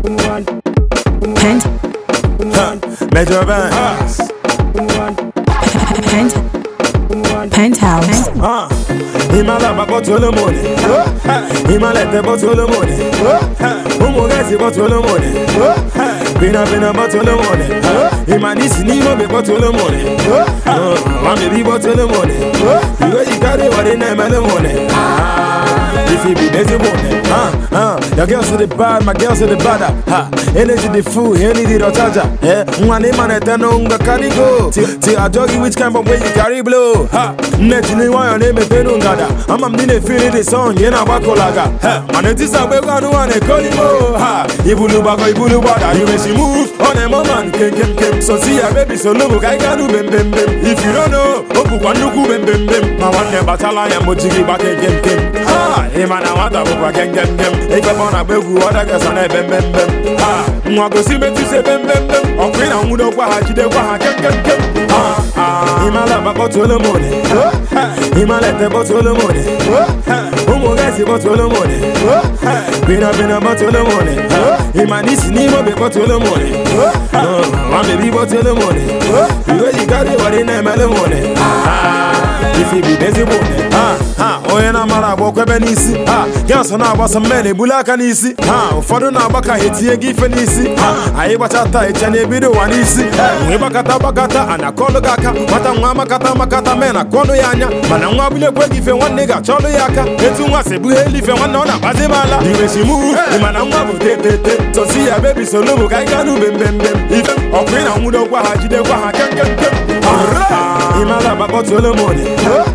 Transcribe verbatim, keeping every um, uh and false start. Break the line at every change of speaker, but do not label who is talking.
Pent.
Major Vance.
Pent. Penthouse.
Ah, Himala bottle of money. Himala the bottle of money. Umo gazi bottle of money. Pina pina bottle of money. Himanis nimo be bottle of money. Mami be bottle of money. You go you carry what in them money. If you be busy morning, huh, huh. Your girls are the bad, my girls are the bad. Ha, energy the fool, energy the charger. Yeah, one man at the nonga carry go. Till I doggy which kind of way you carry blow. Ha, naturally why your name is Benungada. I'm a minute feeling the song, you know, Bakolaga. Ha, man, it is a way one one a colimo. Ha, Ibulu Baka, Ibulu Bada. You may see move on a moment, kem kem kem. So see a baby, so look, I can do bem bem bem. If you don't know, Opu Wanuku bem bem bem. My one never tell I am Mojigi back again kem. Ha, Imana wata bukwa geng geng geng. If I wanna be good, I guess I bem bem bem. Ah, mwago si me tu se bem bem bem. Okwina mudo kwa hajide kwa ha geng geng geng. Ah ah. Imala bottle of money. Imala te bottle of money. Umo gazi bottle of money. Pina pina bottle of money. Imanisi nimo be bottle of money. Mami be bottle of money. You go you carry what in them money. Ah, if you be busy morning. Ah ah. Oyena mara bokwe benisi. Ah, ganso na abasa mene bulaka nisi. Ah, ufodo na abaka hetie gife nisi. Ah, aiba chata echane bido wanisi. Mwiba kata bakata anakolo gaka. Mata mwama kata makata mena kono yanya. Mana mwabile kwe gife wanega cholo yaka. Etu mwa sebu helife wanona bazimala. Iwe shimu, imana mwabu te te te. So see ya baby so lubu kaikanu bem bem bem. Ife, okwina mudo kwa hajide kwa ha kem kem kem. Ah, imala bottle of money.